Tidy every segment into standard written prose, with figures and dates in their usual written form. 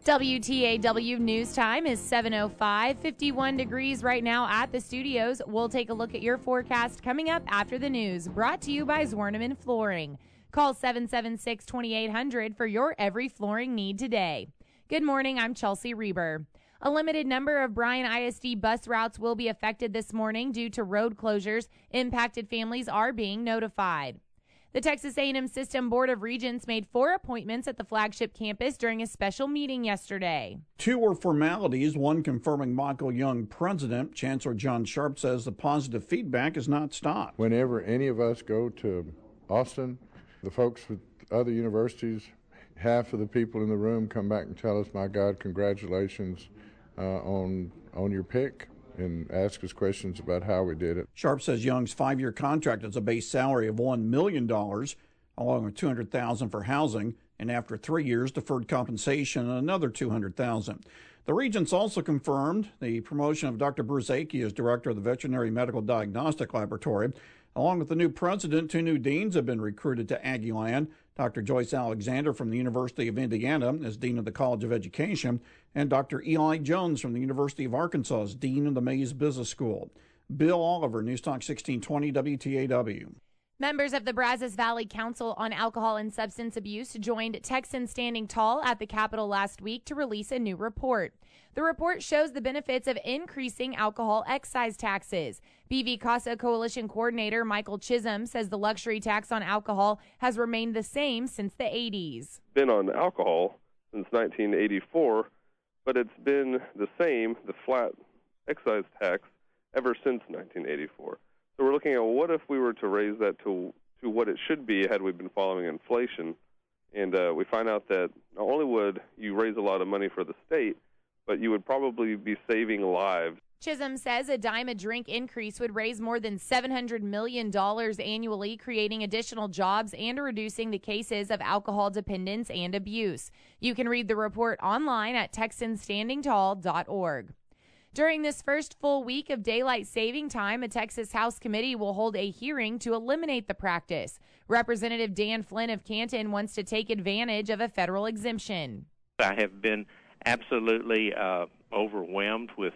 WTAW News Time is 7:05, 51 degrees right now at the studios. We'll take a look at your forecast coming up after the news, brought to you by Zwerneman Flooring. Call 776-2800 for your every flooring need today. Good morning, I'm Chelsea Reber. A limited number of Bryan ISD bus routes will be affected this morning due to road closures. Impacted families are being notified. The Texas A&M System Board of Regents made 4 appointments at the flagship campus during a special meeting yesterday. 2 were formalities, one confirming Michael Young president. Chancellor John Sharp says the positive feedback has not stopped. Whenever any of us go to Austin, the folks with other universities, half of the people in the room come back and tell us, my God, congratulations on your pick, and ask us questions about how we did it. Sharp says Young's 5-year contract has a base salary of $1 million, along with $200,000 for housing, and after 3 years, deferred compensation and another $200,000. The Regents also confirmed the promotion of Dr. Bruce Akey as director of the Veterinary Medical Diagnostic Laboratory. Along with the new president, 2 new deans have been recruited to Aggieland. Dr. Joyce Alexander from the University of Indiana as Dean of the College of Education, and Dr. Eli Jones from the University of Arkansas as Dean of the Mays Business School. Bill Oliver, News Talk 1620 WTAW. Members of the Brazos Valley Council on Alcohol and Substance Abuse joined Texans Standing Tall at the Capitol last week to release a new report. The report shows the benefits of increasing alcohol excise taxes. BV CASA Coalition Coordinator Michael Chisholm says the luxury tax on alcohol has remained the same since the 80s. Been on alcohol since 1984, but it's been the same, the flat excise tax, ever since 1984. So we're looking at what if we were to raise that to what it should be had we been following inflation. And we find out that not only would you raise a lot of money for the state, but you would probably be saving lives. Chisholm says a dime a drink increase would raise more than $700 million annually, creating additional jobs and reducing the cases of alcohol dependence and abuse. You can read the report online at TexansStandingTall.org. During this first full week of daylight saving time, a Texas House committee will hold a hearing to eliminate the practice. Representative Dan Flynn of Canton wants to take advantage of a federal exemption. I have been absolutely overwhelmed with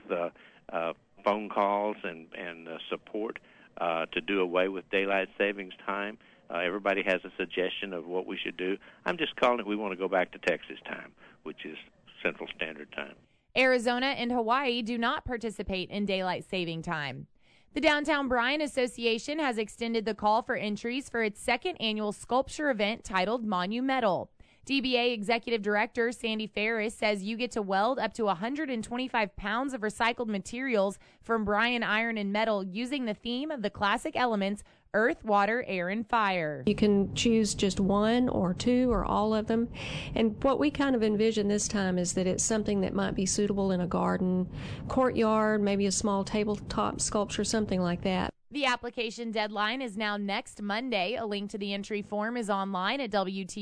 phone calls and support to do away with daylight savings time. Everybody has a suggestion of what we should do. I'm just calling it we want to go back to Texas time, which is Central Standard Time. Arizona and Hawaii do not participate in daylight saving time. The Downtown Bryan Association has extended the call for entries for its 2nd annual sculpture event titled Monumental. DBA Executive Director Sandy Ferris says you get to weld up to 125 pounds of recycled materials from Bryan iron and metal using the theme of the classic elements earth, water, air, and fire. You can choose just 1 or 2 or all of them. And what we kind of envision this time is that it's something that might be suitable in a garden, courtyard, maybe a small tabletop sculpture, something like that. The application deadline is now next Monday. A link to the entry form is online at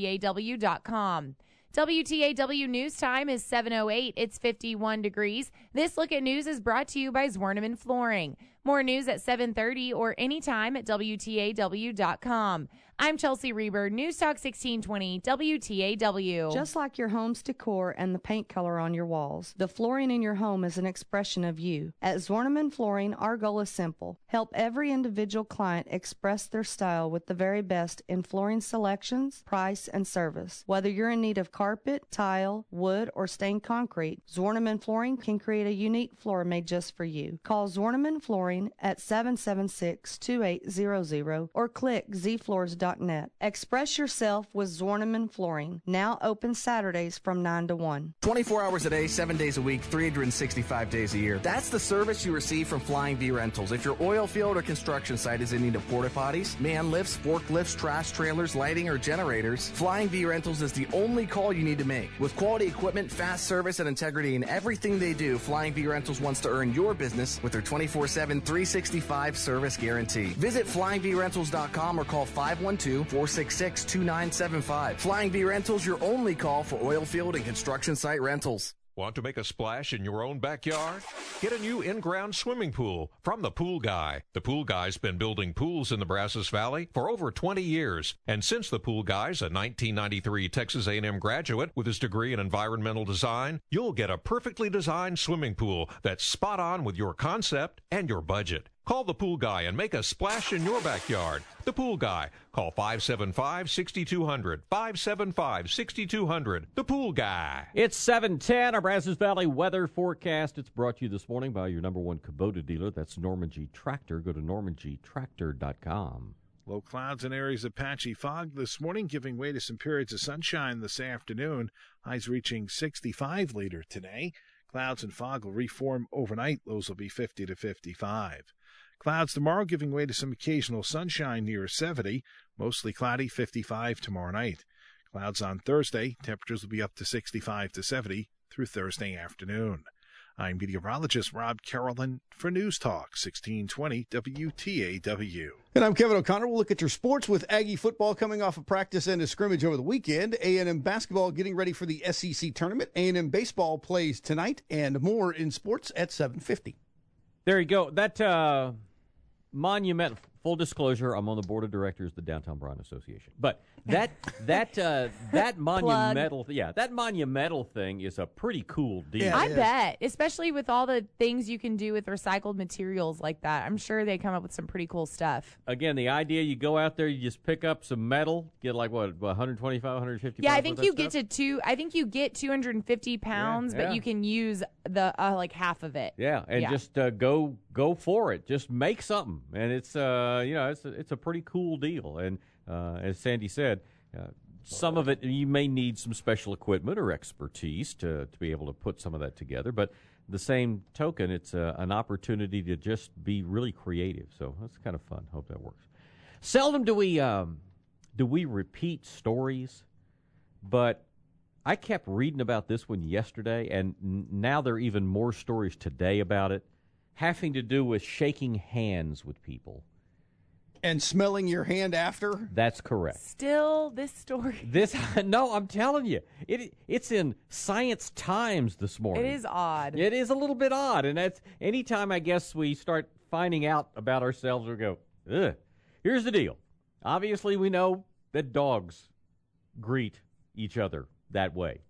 WTAW.com. WTAW News Time is 7:08. It's 51 degrees. This Look at News is brought to you by Zwerneman Flooring. More news at 7:30 or anytime at WTAW.com. I'm Chelsea Reber, News Talk 1620, WTAW. Just like your home's decor and the paint color on your walls, the flooring in your home is an expression of you. At Zwerneman Flooring, our goal is simple. Help every individual client express their style with the very best in flooring selections, price, and service. Whether you're in need of carpet, tile, wood, or stained concrete, Zwerneman Flooring can create a unique floor made just for you. Call Zwerneman Flooring at 776-2800 or click zfloors.net. Express yourself with Zwerneman Flooring, now open Saturdays from 9 to 1. 24 hours a day, 7 days a week, 365 days a year. That's the service you receive from Flying V Rentals. If your oil field or construction site is in need of porta potties, man lifts, forklifts, trash trailers, lighting, or generators, Flying V Rentals is the only call you need to make. With quality equipment, fast service, and integrity in everything they do, Flying V Rentals wants to earn your business with their 24/7, 365 service guarantee. Visit flyingvrentals.com or call 512-466-2975. Flying V Rentals, your only call for oil field and construction site rentals. Want to make a splash in your own backyard? Get a new in-ground swimming pool from The Pool Guy. The Pool Guy's been building pools in the Brazos Valley for over 20 years. And since The Pool Guy's a 1993 Texas A&M graduate with his degree in environmental design, you'll get a perfectly designed swimming pool that's spot on with your concept and your budget. Call The Pool Guy and make a splash in your backyard. The Pool Guy. Call 575-6200. 575-6200. The Pool Guy. It's 7:10. Our Brazos Valley weather forecast. It's brought to you this morning by your number one Kubota dealer. That's Norman G. Tractor. Go to normangtractor.com. Low clouds and areas of patchy fog this morning, giving way to some periods of sunshine this afternoon. Highs reaching 65 later today. Clouds and fog will reform overnight. Lows will be 50 to 55. Clouds tomorrow, giving way to some occasional sunshine near 70. Mostly cloudy, 55 tomorrow night. Clouds on Thursday. Temperatures will be up to 65 to 70 through Thursday afternoon. I'm meteorologist Rob Carolyn for News Talk 1620 WTAW. And I'm Kevin O'Connor. We'll look at your sports with Aggie football coming off a practice and a scrimmage over the weekend. A&M basketball getting ready for the SEC tournament. A&M baseball plays tonight, and more in sports at 7:50. There you go. That monument. Full disclosure, I'm on the board of directors of the Downtown Bryan Association. But that monumental, that monumental thing is a pretty cool deal. Yeah, I bet, especially with all the things you can do with recycled materials like that. I'm sure they come up with some pretty cool stuff. Again, the idea, you go out there, you just pick up some metal, get like 125, 150 Yeah, pounds I think you get to 250 pounds, but you can use the like half of it. Yeah, and just go for it. Just make something, and it's it's a pretty cool deal. And as Sandy said, some of it you may need some special equipment or expertise to be able to put some of that together. But the same token, it's an opportunity to just be really creative. So that's kind of fun. Hope that works. Seldom do we repeat stories, but I kept reading about this one yesterday, and now there are even more stories today about it, having to do with shaking hands with people. And smelling your hand after? That's correct. Still, this story. No, I'm telling you. It's in Science Times this morning. It is odd. It is a little bit odd. And that's anytime, I guess, we start finding out about ourselves, we go, ugh. Here's the deal. Obviously, we know that dogs greet each other that way.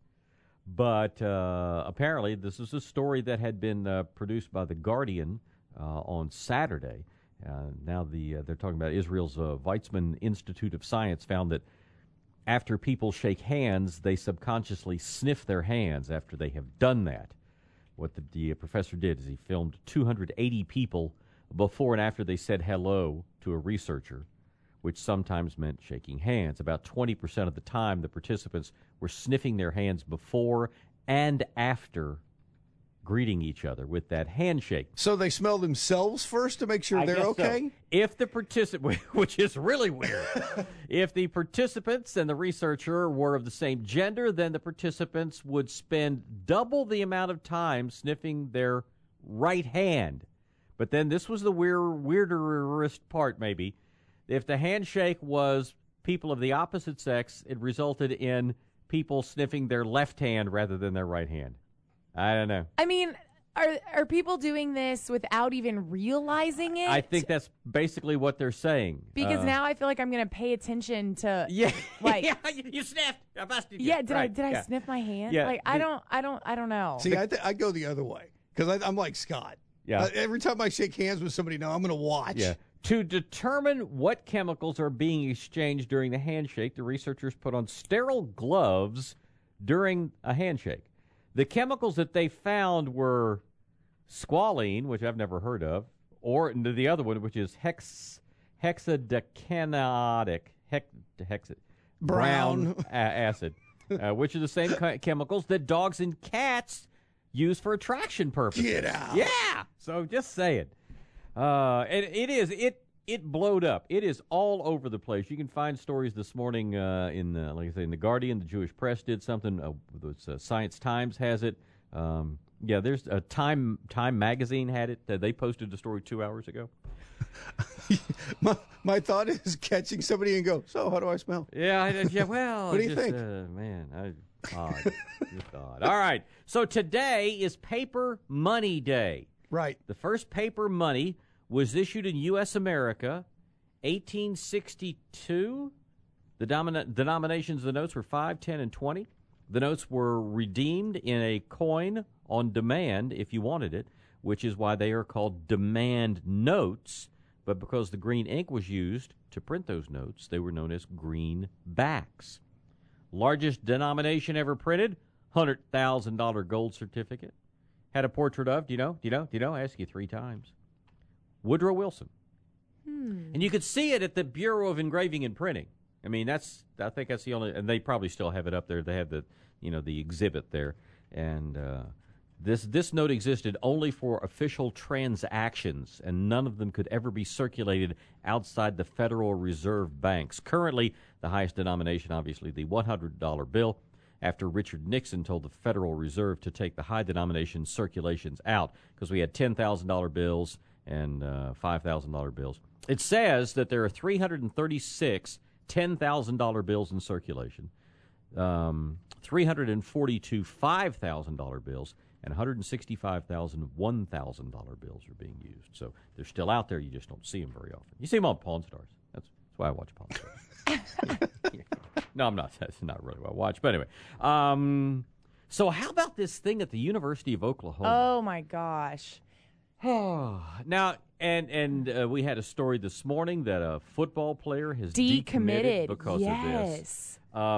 But apparently, this is a story that had been produced by The Guardian on Saturday. Now they're talking about Israel's Weizmann Institute of Science found that after people shake hands, they subconsciously sniff their hands after they have done that. What the professor did is he filmed 280 people before and after they said hello to a researcher, which sometimes meant shaking hands. About 20% of the time, the participants were sniffing their hands before and after greeting each other with that handshake. So they smell themselves first to make sure they're okay? So. If the participant, which is really weird, if the participants and the researcher were of the same gender, then the participants would spend double the amount of time sniffing their right hand. But then this was the weirderest part, maybe. If the handshake was people of the opposite sex, it resulted in people sniffing their left hand rather than their right hand. I don't know. I mean, are people doing this without even realizing it? I think that's basically what they're saying. Because now I feel like I'm going to pay attention to. Yeah, like you sniffed. I busted you. Yeah, did I sniff my hand? Yeah. Like I don't know. See, I go the other way because I'm like Scott. Yeah. Every time I shake hands with somebody now, I'm going to watch. Yeah. To determine what chemicals are being exchanged during the handshake, the researchers put on sterile gloves during a handshake. The chemicals that they found were squalene, which I've never heard of, or the other one, which is hexadecanoic brown acid, which are the same chemicals that dogs and cats use for attraction purposes. Get out. Yeah. So just saying. And it blowed up. It is all over the place. You can find stories this morning in The Guardian. The Jewish Press did something. Science Times has it. There's a Time magazine had it. They posted the story 2 hours ago. My thought is catching somebody and go, so how do I smell? Yeah, well. What do you think? Man, Odd. Just odd. All right. So today is Paper Money Day. Right. The first paper money was issued in U.S. America, 1862. The denominations of the notes were 5, 10, and 20. The notes were redeemed in a coin on demand if you wanted it, which is why they are called demand notes. But because the green ink was used to print those notes, they were known as greenbacks. Largest denomination ever printed, $100,000 gold certificate. Had a portrait of, do you know? I asked you 3 times. Woodrow Wilson. And you could see it at the Bureau of Engraving and Printing. I mean, I think that's the only, and they probably still have it up there. They have the exhibit there. And this note existed only for official transactions, and none of them could ever be circulated outside the Federal Reserve banks. Currently, the highest denomination, obviously, the $100 bill, after Richard Nixon told the Federal Reserve to take the high denomination circulations out because we had $10,000 bills and $5,000 bills. It says that there are 336 $10,000 bills in circulation, 342 $5,000 bills, and 165,000 $1,000 bills are being used. So they're still out there. You just don't see them very often. You see them on Pawn Stars. That's why I watch Pawn Stars. No, I'm not. That's not really what I watch. But anyway, so how about this thing at the University of Oklahoma? Oh, my gosh. Now, and we had a story this morning that a football player has decommitted because of this.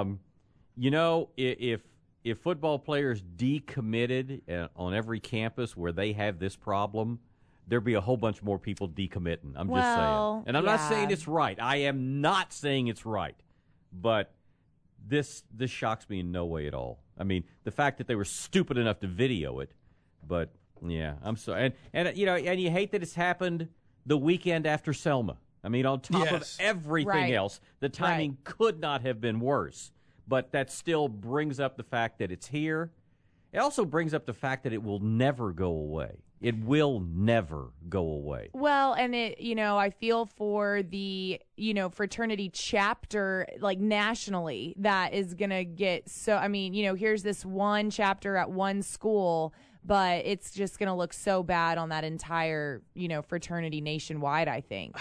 If football players decommitted on every campus where they have this problem, there'd be a whole bunch more people decommitting. I'm just saying. And I'm not saying it's right. I am not saying it's right. But this shocks me in no way at all. I mean, the fact that they were stupid enough to video it, but yeah, I'm sorry. And you hate that it's happened the weekend after Selma. I mean, on top of everything else, the timing could not have been worse. But that still brings up the fact that it's here. It also brings up the fact that it will never go away. It will never go away. Well, and I feel for the, fraternity chapter, like nationally, that is going to get here's this one chapter at one school, but it's just going to look so bad on that entire, fraternity nationwide, I think.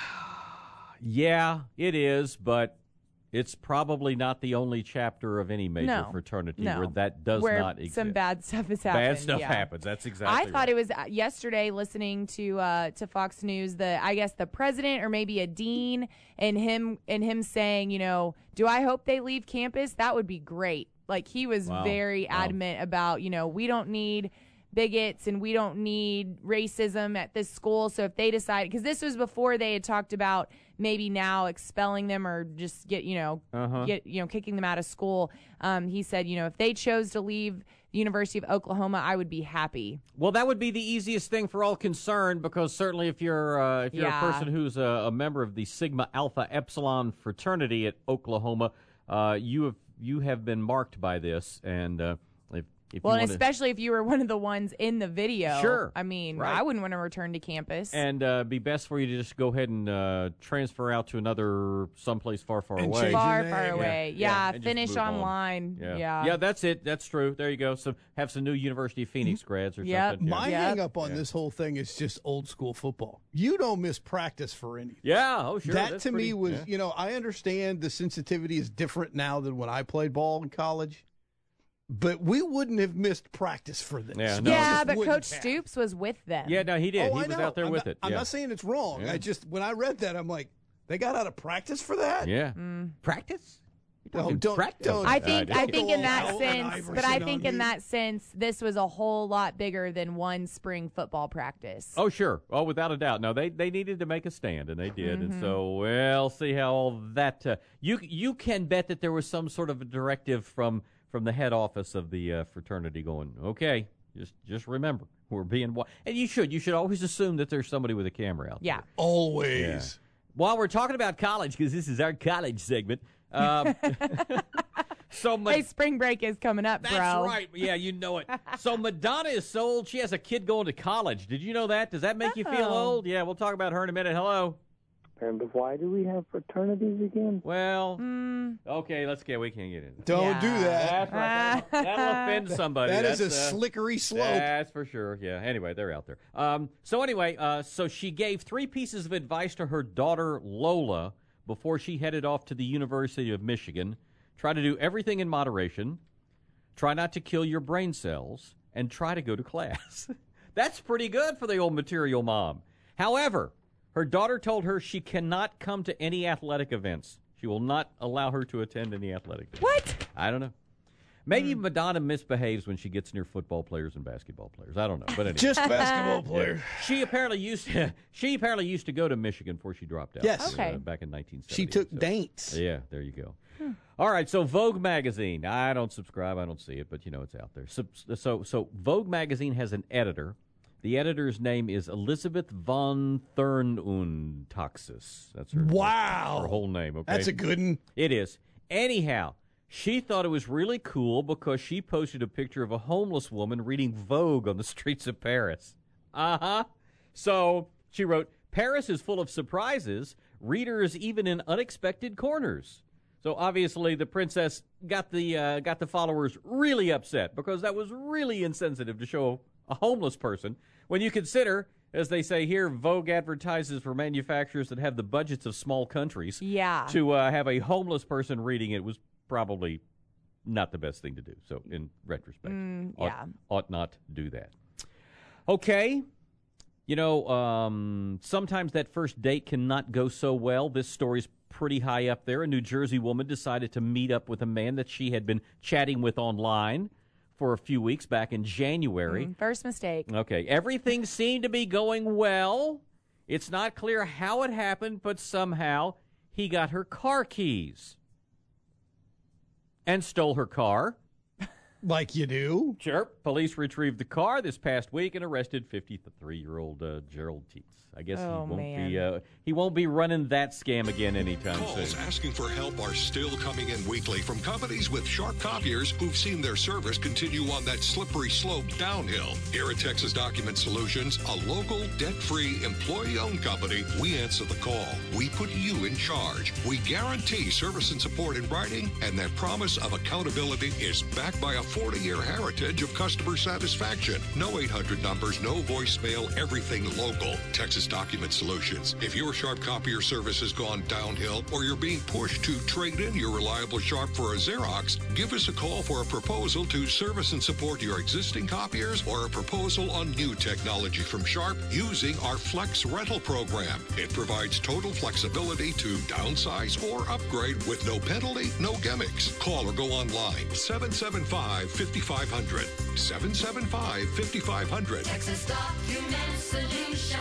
Yeah, it is, but it's probably not the only chapter of any major fraternity where that does not exist. Some bad stuff has happened. Bad stuff happens. That's exactly right. I thought it was yesterday listening to Fox News, the president or maybe a dean and him saying, do I hope they leave campus? That would be great. Like he was very adamant about, we don't need bigots and we don't need racism at this school. So if they decide, because this was before they had talked about maybe now expelling them or just kicking them out of school. He said, if they chose to leave the University of Oklahoma, I would be happy. Well, that would be the easiest thing for all concerned, because certainly if you're a person who's a member of the Sigma Alpha Epsilon fraternity at Oklahoma, you have been marked by this, and and especially if you were one of the ones in the video. Sure. I mean, I wouldn't want to return to campus. And be best for you to just go ahead and transfer out to another someplace far, far away. Far away. Yeah, finish online. Yeah, that's it. That's true. There you go. So have some new University of Phoenix grads or something. My hang up on this whole thing is just old school football. You don't miss practice for anything. Yeah, oh sure. That to me was, I understand the sensitivity is different now than when I played ball in college. But we wouldn't have missed practice for this. But Coach Stoops was with them. Yeah, no, he did. He was out there with it. I'm not saying it's wrong. Yeah. When I read that, I'm like, they got out of practice for that? Yeah. Practice? Don't. I think in that sense, but I think in that sense, this was a whole lot bigger than one spring football practice. Oh, sure. Oh, without a doubt. No, they needed to make a stand, and they did. And so we'll see how all that. You can bet that there was some sort of a directive from the head office of the fraternity going, okay, just remember, we're being and you should always assume that there's somebody with a camera out there. Always. Yeah. While we're talking about college, because this is our college segment. Hey, spring break is coming up, bro. That's right. Yeah, you know it. So Madonna is so old, she has a kid going to college. Did you know that? Does that make you feel old? Yeah, we'll talk about her in a minute. Hello. And why do we have fraternities again? Well, okay, we can't get into that. Don't do that. That's right. That'll offend somebody. That's a slickery slope. That's for sure. Yeah. Anyway, they're out there. So she gave 3 pieces of advice to her daughter, Lola, before she headed off to the University of Michigan. Try to do everything in moderation. Try not to kill your brain cells. And try to go to class. That's pretty good for the old material mom. However, her daughter told her she cannot come to any athletic events. She will not allow her to attend any athletic events. What? I don't know. Maybe Madonna misbehaves when she gets near football players and basketball players. I don't know. But anyway. Just basketball players. She apparently used to go to Michigan before she dropped out. Yes. Back in 1970. She took Daints. Yeah, there you go. All right, so Vogue magazine. I don't subscribe. I don't see it, but it's out there. So Vogue magazine has an editor. The editor's name is Elizabeth von Thurnund-Taxis. That's her. Wow. Her whole name. Okay, that's a good one. It is. Anyhow, she thought it was really cool because she posted a picture of a homeless woman reading Vogue on the streets of Paris. So she wrote, "Paris is full of surprises. Readers even in unexpected corners." So obviously the princess got the followers really upset because that was really insensitive to show a homeless person. When you consider, as they say here, Vogue advertises for manufacturers that have the budgets of small countries. Yeah. To have a homeless person reading it was probably not the best thing to do. So in retrospect, ought not do that. Okay. Sometimes that first date cannot go so well. This story's pretty high up there. A New Jersey woman decided to meet up with a man that she had been chatting with online for a few weeks back in January. First mistake. Okay. Everything seemed to be going well. It's not clear how it happened, but somehow he got her car keys and stole her car. Like you do. Sure. Police retrieved the car this past week and arrested 53-year-old Gerald Teets. I guess he won't be running that scam again anytime Calls soon. asking for help are still coming in weekly from companies with sharp copiers who've seen their service continue on that slippery slope downhill. Here at Texas Document Solutions, a local, debt-free, employee-owned company, we answer the call. We put you in charge. We guarantee service and support in writing, and that promise of accountability is backed by a 40-year heritage of customer satisfaction. No 800 numbers, no voicemail, everything local. Texas Document Solutions. If your Sharp copier service has gone downhill or you're being pushed to trade in your reliable Sharp for a Xerox, give us a call for a proposal to service and support your existing copiers or a proposal on new technology from Sharp using our Flex rental program. It provides total flexibility to downsize or upgrade with no penalty, no gimmicks. Call or go online. 775-5500. 775-5500. Texas Document Solutions.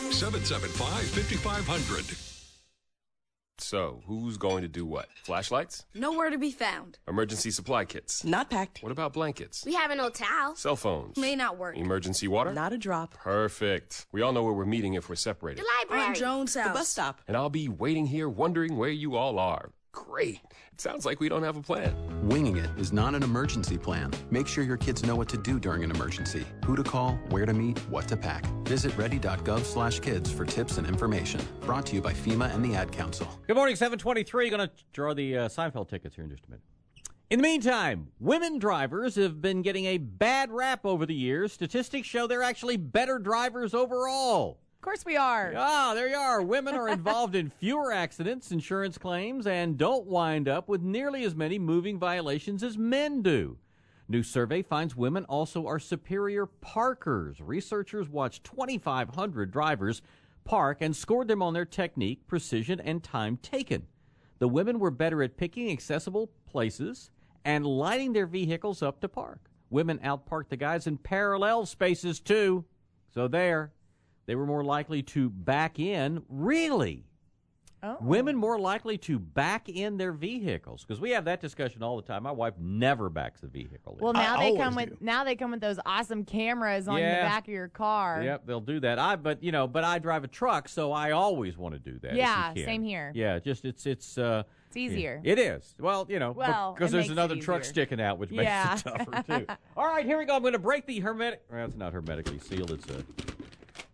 775-5500. So, who's going to do what? Flashlights? Nowhere to be found. Emergency supply kits? Not packed. What about blankets? We have an old towel. Cell phones? May not work. Emergency water? Not a drop. Perfect. We all know where we're meeting if we're separated. The library. On Jones' house. The bus stop. And I'll be waiting here wondering where you all are. Great. It sounds like we don't have a plan. Winging it is not an emergency plan. Make sure your kids know what to do during an emergency, who to call, where to meet, what to pack. Visit ready.gov/kids for tips and information. Brought to you by FEMA and the Ad Council. Good morning, 723. Going to draw the Seinfeld tickets here in just a minute. In the meantime, women drivers have been getting a bad rap over the years. Statistics show they're actually better drivers overall. Of course we are. Ah, there you are. Women are involved in fewer accidents, insurance claims, and don't wind up with nearly as many moving violations as men do. New survey finds women also are superior parkers. Researchers watched 2,500 drivers park and scored them on their technique, precision, and time taken. The women were better at picking accessible places and lighting their vehicles up to park. Women outparked the guys in parallel spaces, too. So there. They were more likely to back in. Really? Oh. Women more likely to back in their vehicles, because we have that discussion all the time. My wife never backs the vehicle in. Well, now they come with those awesome cameras on the back of your car. Yep, they'll do that. But I drive a truck, so I always want to do that. Yeah, if you can. same here. Yeah, just it's easier. It is. Well, because there's another truck sticking out, which makes it tougher too. All right, here we go. I'm going to break the hermetic. Well, it's not hermetically sealed. It's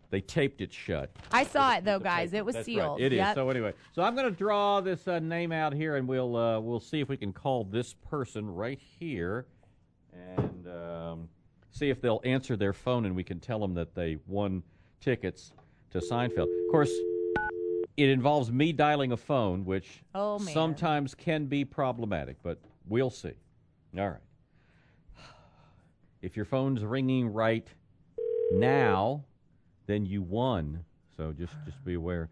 They taped it shut. I saw it though, guys. It was That's sealed. Right. It is. Yep. So anyway, I'm going to draw this name out here, and we'll see if we can call this person right here, and see if they'll answer their phone, and we can tell them that they won tickets to Seinfeld. Of course, it involves me dialing a phone, which sometimes can be problematic, but we'll see. All right. If your phone's ringing right now, then you won. So just be aware.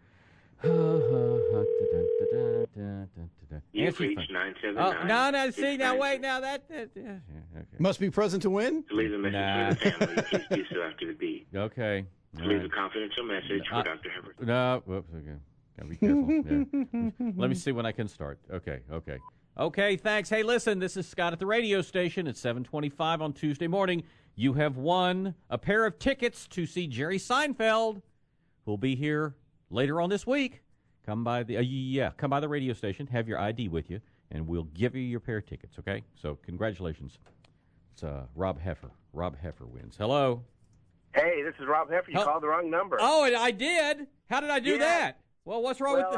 You've reached 979. Oh, no, see, now wait, now that okay. Must be present to win? To leave a message for the family, please do so after the beep. Okay. To leave a confidential message for Dr. Herbert. No, whoops, okay. Gotta be careful. Yeah. Let me see when I can start. Okay. Okay, thanks. Hey, listen, this is Scott at the radio station at 7:25 on Tuesday morning. You have won a pair of tickets to see Jerry Seinfeld, who'll be here later on this week. Come by the radio station, have your ID with you, and we'll give you your pair of tickets, okay? So congratulations. It's Rob Heffer. Rob Heffer wins. Hello. Hey, this is Rob Heffer. You called the wrong number. Oh, and I did? How did I do that? Well, what's wrong with the...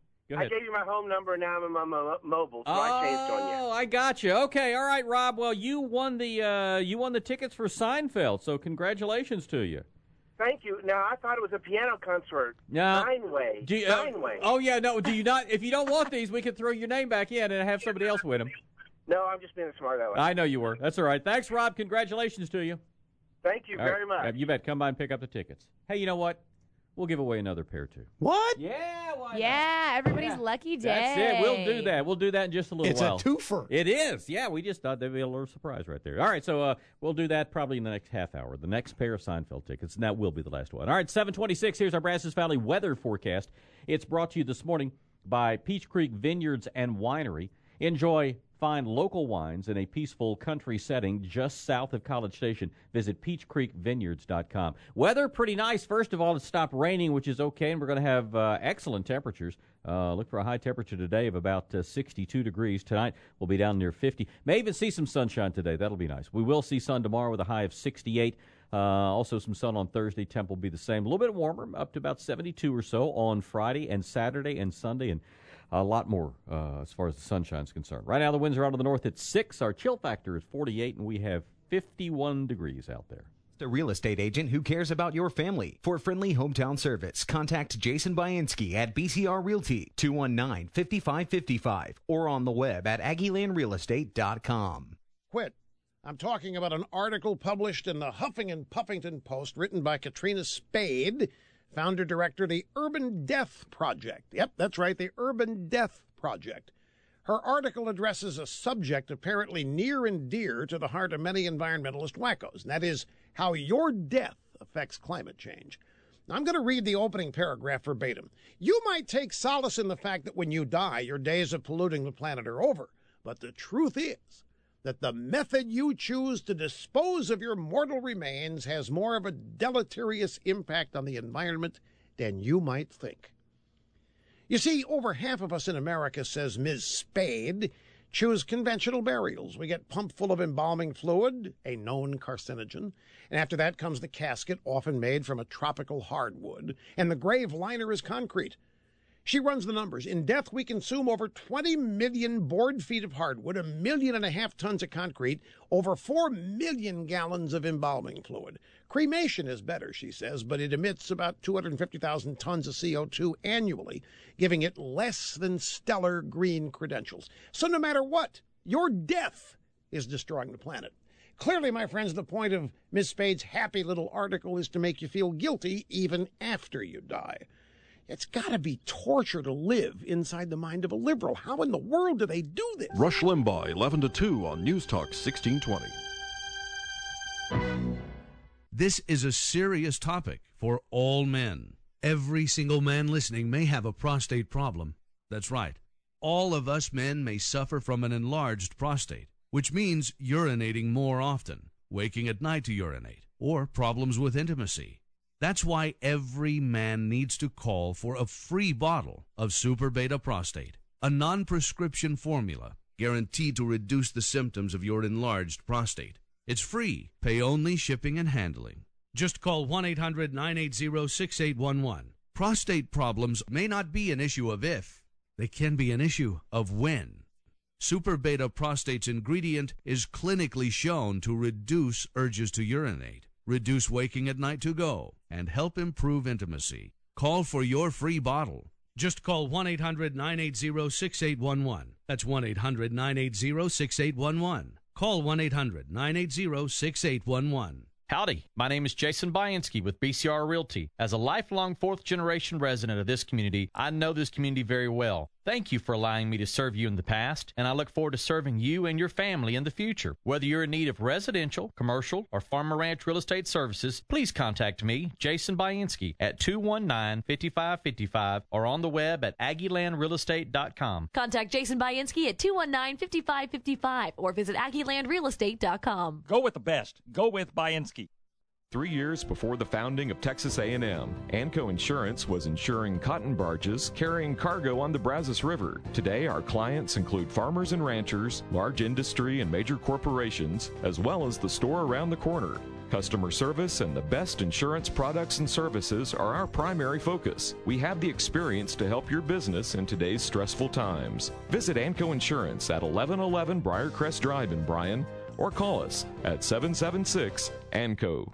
I gave you my home number, and now I'm on my mobile, so I changed on you. Oh, I got you. Okay, all right, Rob. Well, you won the tickets for Seinfeld, so congratulations to you. Thank you. Now, I thought it was a piano concert. No. Steinway. Steinway. Oh, yeah, no. Do you not? If you don't want these, we can throw your name back in and have somebody else win them. No, I'm just being a smart aleck. I know you were. That's all right. Thanks, Rob. Congratulations to you. Thank you very much. You bet. Come by and pick up the tickets. Hey, you know what? We'll give away another pair, too. What? Yeah, why not? Everybody's lucky day. That's it. We'll do that. We'll do that in just a little while. It's a twofer. It is. Yeah, we just thought there'd be a little surprise right there. All right, so we'll do that probably in the next half hour. The next pair of Seinfeld tickets, and that will be the last one. All right, 7:26. Here's our Brazos Valley weather forecast. It's brought to you this morning by Peach Creek Vineyards and Winery. Enjoy fine local wines in a peaceful country setting just south of College Station. Visit peachcreekvineyards.com. Weather pretty nice. First of all, it stopped raining, which is okay, and we're going to have excellent temperatures. Look for a high temperature today of about 62 degrees. Tonight we'll be down near 50. May even see some sunshine today. That'll be nice. We will see sun tomorrow with a high of 68. Also some sun on Thursday. Temp will be the same. A little bit warmer, up to about 72 or so on Friday and Saturday and Sunday, and a lot more as far as the sunshine is concerned. Right now, the winds are out of the north at 6. Our chill factor is 48, and we have 51 degrees out there. A real estate agent who cares about your family. For friendly hometown service, contact Jason Bainski at BCR Realty, 219-5555, or on the web at AggielandRealestate.com. Quit. I'm talking about an article published in the Huffing and Puffington Post written by Katrina Spade, founder-director of the Urban Death Project. Yep, that's right, the Urban Death Project. Her article addresses a subject apparently near and dear to the heart of many environmentalist wackos, and that is how your death affects climate change. Now, I'm going to read the opening paragraph verbatim. You might take solace in the fact that when you die, your days of polluting the planet are over, but the truth is that the method you choose to dispose of your mortal remains has more of a deleterious impact on the environment than you might think. You see, over half of us in America, says Ms. Spade, choose conventional burials. We get pumped full of embalming fluid, a known carcinogen, and after that comes the casket, often made from a tropical hardwood, and the grave liner is concrete. She runs the numbers. In death, we consume over 20 million board feet of hardwood, 1.5 million tons of concrete, over 4 million gallons of embalming fluid. Cremation is better, she says, but it emits about 250,000 tons of CO2 annually, giving it less than stellar green credentials. So no matter what, your death is destroying the planet. Clearly, my friends, the point of Ms. Spade's happy little article is to make you feel guilty even after you die. It's got to be torture to live inside the mind of a liberal. How in the world do they do this? Rush Limbaugh, 11 to 2 on News Talk 1620. This is a serious topic for all men. Every single man listening may have a prostate problem. That's right. All of us men may suffer from an enlarged prostate, which means urinating more often, waking at night to urinate, or problems with intimacy. That's why every man needs to call for a free bottle of Super Beta Prostate, a non-prescription formula guaranteed to reduce the symptoms of your enlarged prostate. It's free. Pay only shipping and handling. Just call 1-800-980-6811. Prostate problems may not be an issue of if, they can be an issue of when. Super Beta Prostate's ingredient is clinically shown to reduce urges to urinate, reduce waking at night to go, and help improve intimacy. Call for your free bottle. Just call 1-800-980-6811. That's 1-800-980-6811. Call 1-800-980-6811. Howdy, my name is Jason Bainski with BCR Realty. As a lifelong fourth-generation resident of this community, I know this community very well. Thank you for allowing me to serve you in the past, and I look forward to serving you and your family in the future. Whether you're in need of residential, commercial, or farm and ranch real estate services, please contact me, Jason Bainski, at 219-5555 or on the web at AggieLandRealEstate.com. Contact Jason Bainski at 219-5555 or visit AggieLandRealEstate.com. Go with the best. Go with Bainski. 3 years before the founding of Texas A&M, ANCO Insurance was insuring cotton barges carrying cargo on the Brazos River. Today, our clients include farmers and ranchers, large industry and major corporations, as well as the store around the corner. Customer service and the best insurance products and services are our primary focus. We have the experience to help your business in today's stressful times. Visit ANCO Insurance at 1111 Briarcrest Drive in Bryan, or call us at 776-ANCO.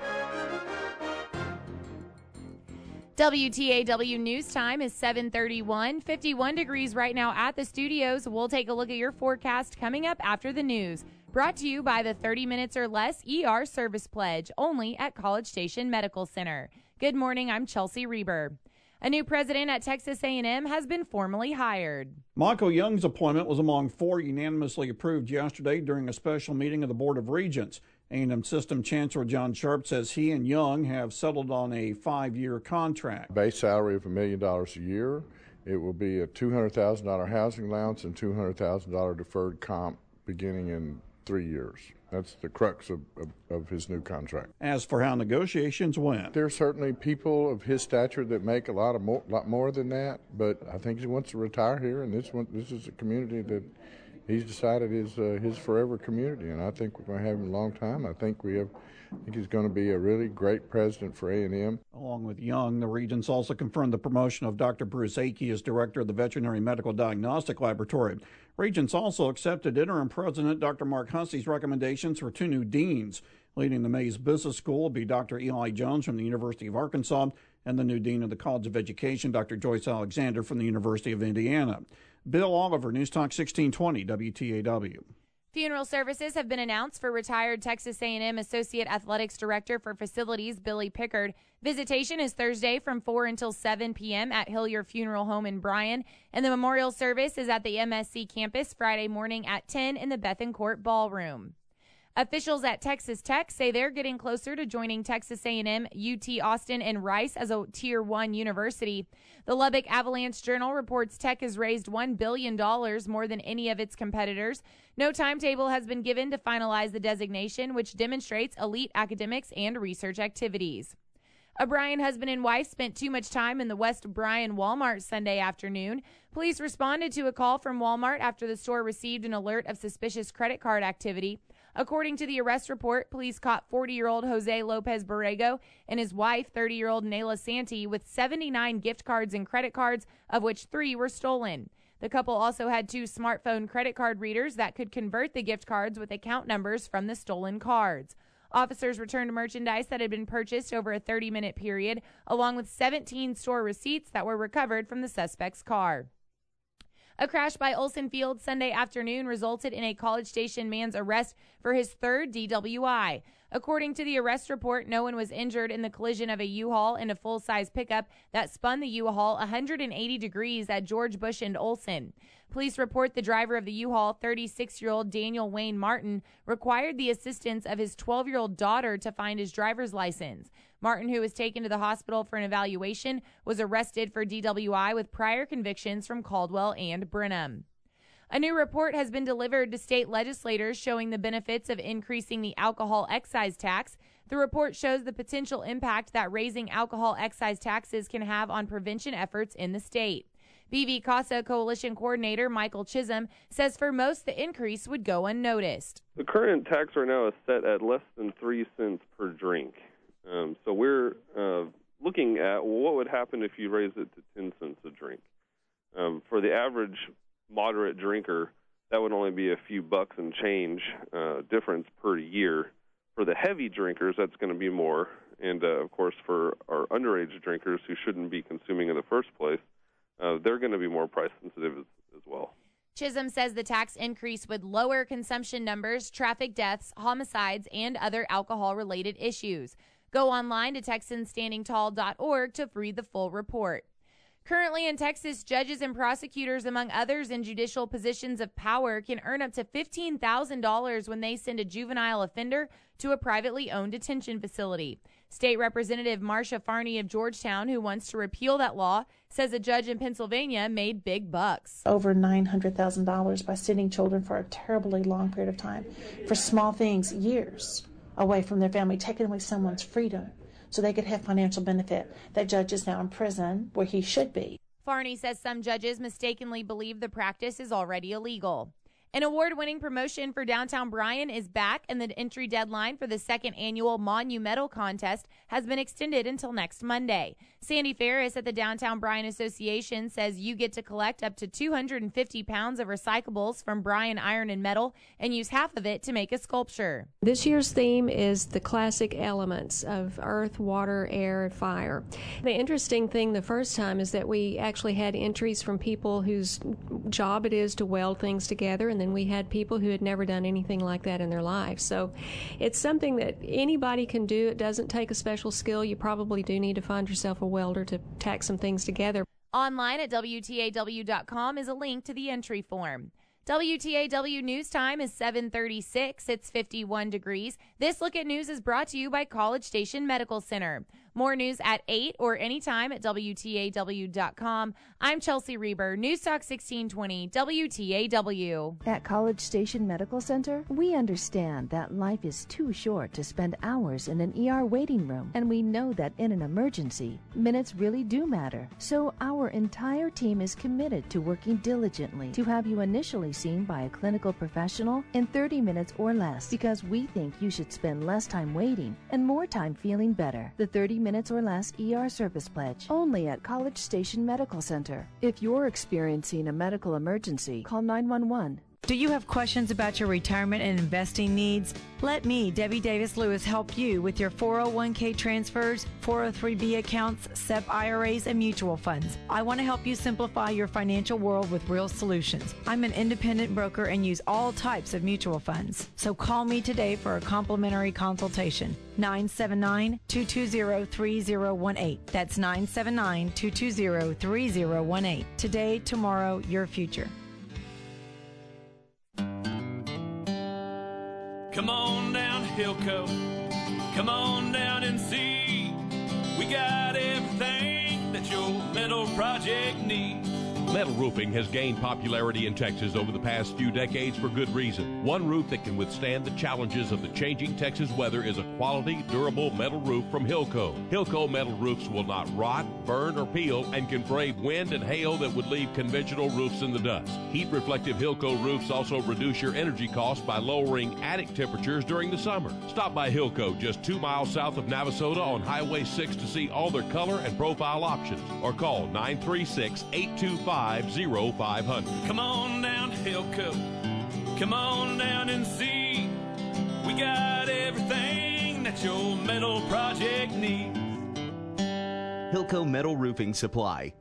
WTAW News Time is 7:31, 51 degrees right now at the studios. We'll take a look at your forecast coming up after the news. Brought to you by the 30 Minutes or Less ER Service Pledge, only at College Station Medical Center. Good morning, I'm Chelsea Reber. A new president at Texas A&M has been formally hired. Michael Young's appointment was among 4 unanimously approved yesterday during a special meeting of the Board of Regents. A&M System Chancellor John Sharp says he and Young have settled on a 5-year contract. Base salary of $1 million a year. It will be a $200,000 housing allowance and $200,000 deferred comp beginning in 3 years. That's the crux of his new contract. As for how negotiations went, there are certainly people of his stature that make a lot more than that, but I think he wants to retire here, and this is a community that he's decided is his forever community, and I think we're going to have him a long time. I think he's going to be a really great president for A&M. Along with Young, the Regents also confirmed the promotion of Dr. Bruce Akey as director of the Veterinary Medical Diagnostic Laboratory. Regents also accepted interim president Dr. Mark Hussey's recommendations for 2 new deans. Leading the Mays Business School will be Dr. Eli Jones from the University of Arkansas and the new dean of the College of Education, Dr. Joyce Alexander from the University of Indiana. Bill Oliver, News Talk 1620, WTAW. Funeral services have been announced for retired Texas A&M Associate Athletics Director for Facilities Billy Pickard. Visitation is Thursday from 4 until 7 p.m. at Hillier Funeral Home in Bryan, and the memorial service is at the MSC campus Friday morning at 10 in the Bethencourt Ballroom. Officials at Texas Tech say they're getting closer to joining Texas A&M, UT Austin, and Rice as a Tier 1 university. The Lubbock Avalanche Journal reports Tech has raised $1 billion, more than any of its competitors. No timetable has been given to finalize the designation, which demonstrates elite academics and research activities. A Bryan husband and wife spent too much time in the West Bryan Walmart Sunday afternoon. Police responded to a call from Walmart after the store received an alert of suspicious credit card activity. According to the arrest report, police caught 40-year-old Jose Lopez Borrego and his wife, 30-year-old Nayla Santi, with 79 gift cards and credit cards, of which 3 were stolen. The couple also had 2 smartphone credit card readers that could convert the gift cards with account numbers from the stolen cards. Officers returned merchandise that had been purchased over a 30-minute period, along with 17 store receipts that were recovered from the suspect's car. A crash by Olson Field Sunday afternoon resulted in a College Station man's arrest for his 3rd DWI. According to the arrest report, no one was injured in the collision of a U-Haul and a full-size pickup that spun the U-Haul 180 degrees at George Bush and Olson. Police report the driver of the U-Haul, 36-year-old Daniel Wayne Martin, required the assistance of his 12-year-old daughter to find his driver's license. Martin, who was taken to the hospital for an evaluation, was arrested for DWI with prior convictions from Caldwell and Brenham. A new report has been delivered to state legislators showing the benefits of increasing the alcohol excise tax. The report shows the potential impact that raising alcohol excise taxes can have on prevention efforts in the state. BV CASA Coalition Coordinator Michael Chisholm says for most the increase would go unnoticed. The current tax right now is set at less than 3 cents per drink. So we're looking at what would happen if you raise it to 10 cents a drink. For the average moderate drinker, that would only be a few bucks and change difference per year. For the heavy drinkers, that's going to be more. And, of course, for our underage drinkers who shouldn't be consuming in the first place, they're going to be more price sensitive as well. Chisholm says the tax increase would lower consumption numbers, traffic deaths, homicides, and other alcohol-related issues. Go online to TexansStandingTall.org to read the full report. Currently in Texas, judges and prosecutors, among others in judicial positions of power, can earn up to $15,000 when they send a juvenile offender to a privately owned detention facility. State Representative Marcia Farney of Georgetown, who wants to repeal that law, says a judge in Pennsylvania made big bucks. Over $900,000 by sending children for a terribly long period of time, for small things, years away from their family, taking away someone's freedom so they could have financial benefit. That judge is now in prison where he should be. Farney says some judges mistakenly believe the practice is already illegal. An award-winning promotion for Downtown Bryan is back, and the entry deadline for the second annual Monumental Contest has been extended until next Monday. Sandy Ferris at the Downtown Bryan Association says you get to collect up to 250 pounds of recyclables from Bryan Iron and Metal and use half of it to make a sculpture. This year's theme is the classic elements of earth, water, air, and fire. The interesting thing the first time is that we actually had entries from people whose job it is to weld things together, and then we had people who had never done anything like that in their lives. So it's something that anybody can do. It doesn't take a special skill. You probably do need to find yourself a welder to tack some things together. Online at WTAW.com is a link to the entry form. WTAW News Time is 7:36. It's 51 degrees. This Look at News is brought to you by College Station Medical Center. More news at 8 or anytime at WTAW.com. I'm Chelsea Reber, News Talk 1620, WTAW. At College Station Medical Center, we understand that life is too short to spend hours in an ER waiting room, and we know that in an emergency, minutes really do matter. So our entire team is committed to working diligently to have you initially seen by a clinical professional in 30 minutes or less, because we think you should spend less time waiting and more time feeling better. The 30 minutes or less ER service pledge, only at College Station Medical Center. If you're experiencing a medical emergency, call 911. Do you have questions about your retirement and investing needs? Let me, Debbie Davis Lewis, help you with your 401k transfers, 403b accounts, SEP IRAs, and mutual funds. I want to help you simplify your financial world with real solutions. I'm an independent broker and use all types of mutual funds. So call me today for a complimentary consultation. 979-220-3018. That's 979-220-3018. Today, tomorrow, your future. Come on down to Hilco, come on down and see. We got everything that your metal project needs. Metal roofing has gained popularity in Texas over the past few decades for good reason. One roof that can withstand the challenges of the changing Texas weather is a quality, durable metal roof from Hilco. Hilco metal roofs will not rot, burn, or peel and can brave wind and hail that would leave conventional roofs in the dust. Heat-reflective Hilco roofs also reduce your energy costs by lowering attic temperatures during the summer. Stop by Hilco just 2 miles south of Navasota on Highway 6 to see all their color and profile options, or call 936-825-0500. Come on down to Hilco, come on down and see. We got everything that your metal project needs. Hilco Metal Roofing Supply,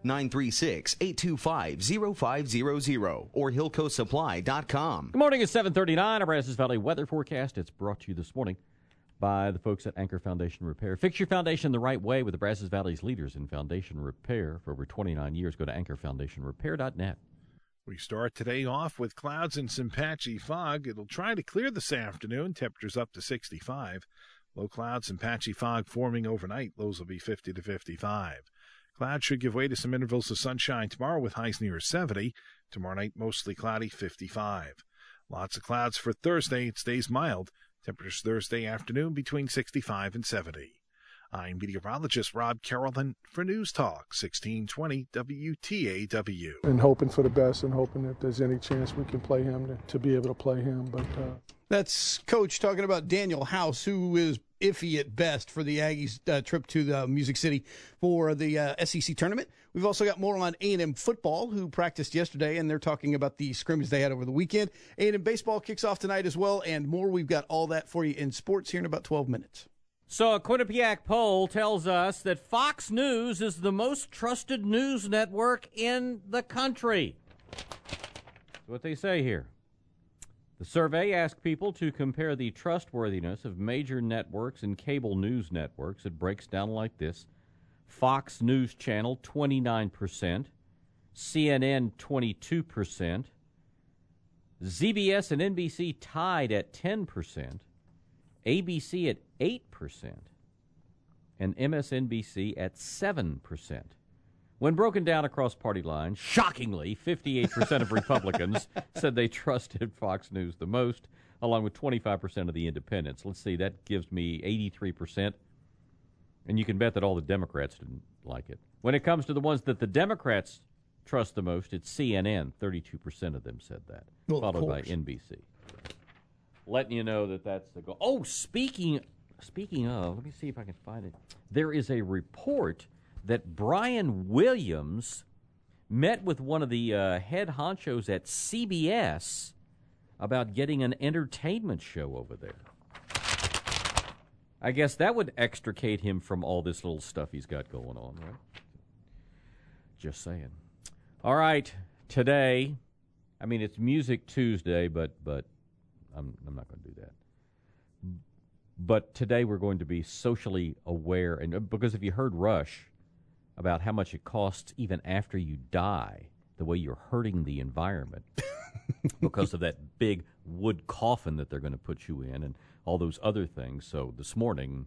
936-825-0500 or HilcoSupply.com. Good morning, it's 7:39. Our Brazos Valley weather forecast. It's brought to you this morning by the folks at Anchor Foundation Repair. Fix your foundation the right way with the Brazos Valley's leaders in foundation repair for over 29 years. Go to anchorfoundationrepair.net. We start today off with clouds and some patchy fog. It'll try to clear this afternoon. Temperatures up to 65. Low clouds and patchy fog forming overnight. Lows will be 50 to 55. Clouds should give way to some intervals of sunshine tomorrow with highs near 70. Tomorrow night, mostly cloudy, 55. Lots of clouds for Thursday. It stays mild. Temperatures Thursday afternoon between 65 and 70. I'm meteorologist Rob Carrollton for News Talk 1620 WTAW. And hoping for the best and hoping if there's any chance we can play him to be able to play him. But that's Coach talking about Daniel House, who is iffy at best for the Aggies' trip to the Music City for the SEC tournament. We've also got more on A&M football, who practiced yesterday, and they're talking about the scrimmage they had over the weekend. A&M baseball kicks off tonight as well, and more. We've got all that for you in sports here in about 12 minutes. So a Quinnipiac poll tells us that Fox News is the most trusted news network in the country. That's what they say here. The survey asked people to compare the trustworthiness of major networks and cable news networks. It breaks down like this. Fox News Channel, 29%. CNN, 22%. ZBS and NBC tied at 10%. ABC at 8%. And MSNBC at 7%. When broken down across party lines, shockingly, 58% of Republicans said they trusted Fox News the most, along with 25% of the independents. Let's see, that gives me 83%. And you can bet that all the Democrats didn't like it. When it comes to the ones that the Democrats trust the most, it's CNN. 32% of them said that, followed by NBC. Letting you know that that's the goal. Oh, speaking of, let me see if I can find it. There is a report that Brian Williams met with one of the head honchos at CBS about getting an entertainment show over there. I guess that would extricate him from all this little stuff he's got going on, right? Just saying. All right, today, I mean, it's Music Tuesday, but I'm not going to do that. But today we're going to be socially aware, and because if you heard Rush about how much it costs even after you die, the way you're hurting the environment because of that big wood coffin that they're going to put you in and all those other things. So this morning,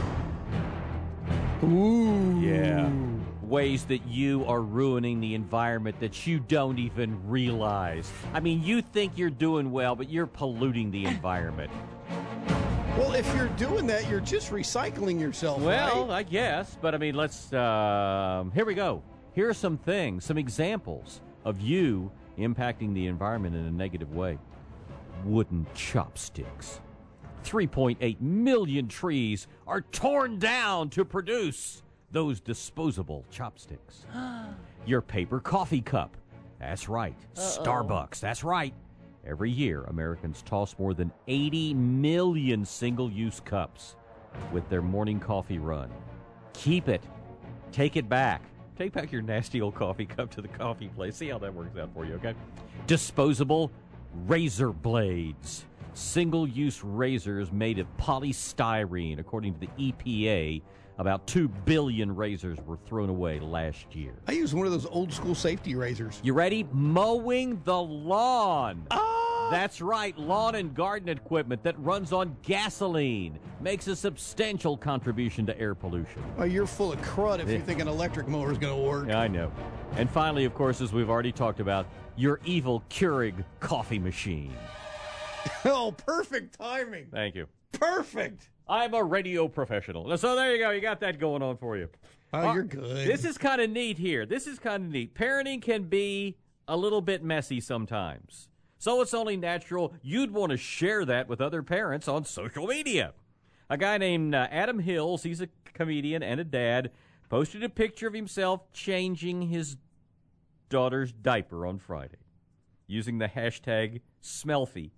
ways that you are ruining the environment that you don't even realize. I mean, you think you're doing well, but you're polluting the environment. Well, if you're doing that, you're just recycling yourself, Well, right? I guess. But, I mean, let's, here we go. Here are some things, some examples of you impacting the environment in a negative way. Wooden chopsticks. 3.8 million trees are torn down to produce those disposable chopsticks. Your paper coffee cup. That's right. Starbucks. That's right. Every year, Americans toss more than 80 million single-use cups with their morning coffee run. Keep it. Take it back. Take back your nasty old coffee cup to the coffee place. See how that works out for you, okay? Disposable razor blades. Single-use razors made of polystyrene. According to the EPA, about 2 billion razors were thrown away last year. I use one of those old-school safety razors. You ready? Mowing the lawn. That's right, lawn and garden equipment that runs on gasoline makes a substantial contribution to air pollution. Well, you're full of crud if you think an electric mower is going to work. Yeah, I know. And finally, of course, as we've already talked about, your evil Keurig coffee machine. Oh, perfect timing. Thank you. Perfect. I'm a radio professional. So there you go. You got that going on for you. Oh, you're good. This is kind of neat here. This is kind of neat. Parenting can be a little bit messy sometimes. So it's only natural you'd want to share that with other parents on social media. A guy named Adam Hills, he's a comedian and a dad, posted a picture of himself changing his daughter's diaper on Friday using the hashtag Smelfie.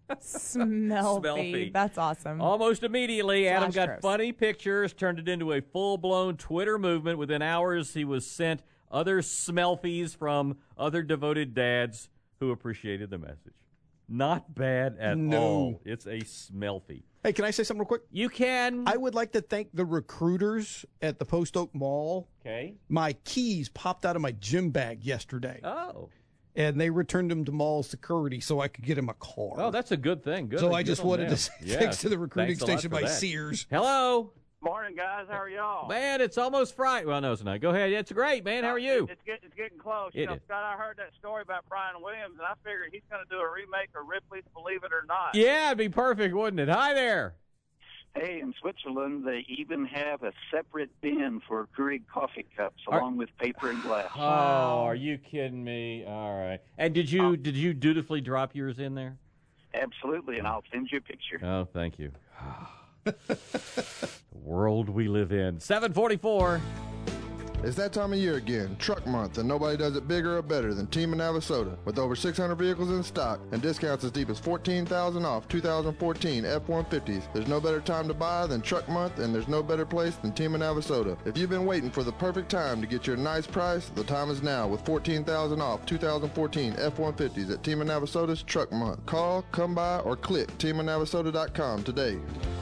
Smelfie. That's awesome. Almost immediately, Adam got gross. funny pictures, turned it into a full-blown Twitter movement. Within hours, he was sent other Smelfies from other devoted dads who appreciated the message. Not bad at all. It's a Smelfie. Hey, can I say something real quick? You can. I would like to thank the recruiters at the Post Oak Mall. Okay. My keys popped out of my gym bag yesterday. Oh. And they returned them to mall security so I could get him a car. Oh, that's a good thing. Good. So I Good just on wanted them. to say Yeah. thanks to the recruiting Thanks a lot station for by that. Sears. Hello. Morning, guys. How are y'all? Man, it's almost Friday. Well, no, it's not. Go ahead. It's great, man. How are you? It's getting close. It is. Scott, I heard that story about Brian Williams, and I figured he's going to do a remake of Ripley's Believe It or Not. Yeah, it'd be perfect, wouldn't it? Hi there. Hey, in Switzerland, they even have a separate bin for Keurig coffee cups, along with paper and glass. Oh, are you kidding me? All right. And did you dutifully drop yours in there? Absolutely, and I'll send you a picture. Oh, thank you. The world we live in. 744. It's that time of year again, truck month, and nobody does it bigger or better than Team of Navasota. With over 600 vehicles in stock and discounts as deep as $14,000 off 2014 F-150s, there's no better time to buy than truck month, and there's no better place than Team of Navasota. If you've been waiting for the perfect time to get your nice price, the time is now with $14,000 off 2014 F-150s at Team of Navasota's Truck Month. Call, come by, or click teamofnavasota.com today.